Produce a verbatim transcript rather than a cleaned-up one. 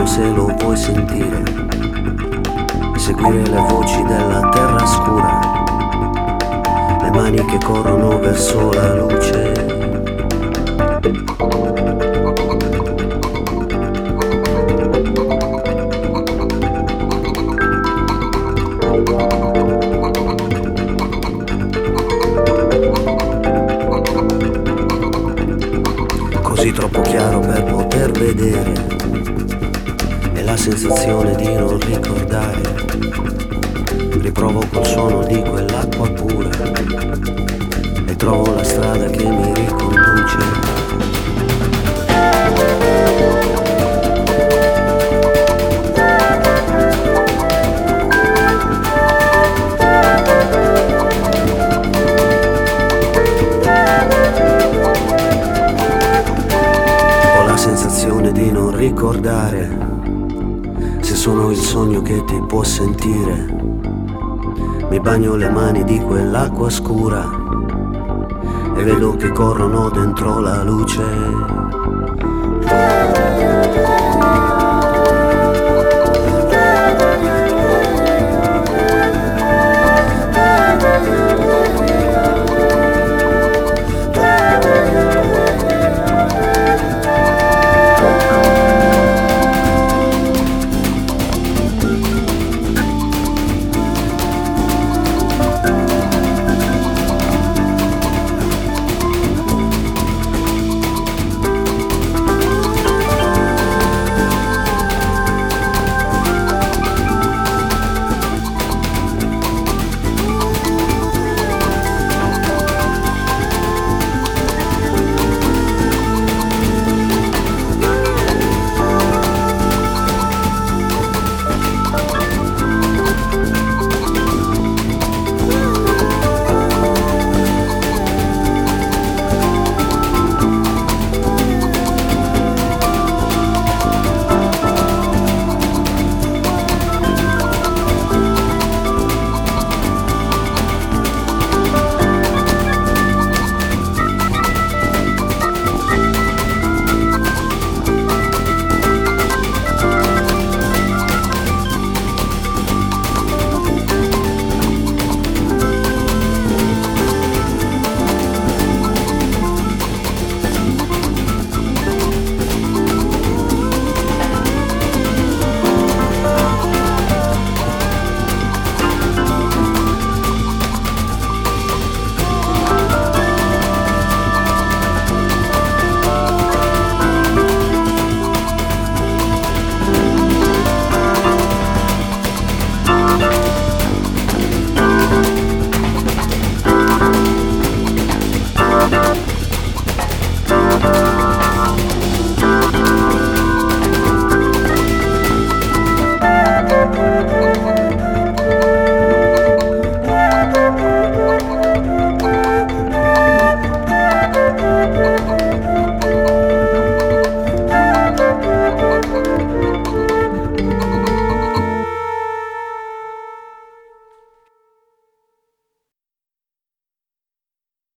chiedono se lo puoi sentire, seguire le voci della terra scura, le mani che corrono verso la luce. Così troppo chiaro per poter vedere, è la sensazione di non ricordare. Riprovo col suono di quell'acqua pura e trovo la strada che mi riconduce. Sensazione di non ricordare se sono il sogno che ti può sentire. Mi bagno le mani di quell'acqua scura e vedo che corrono dentro la luce.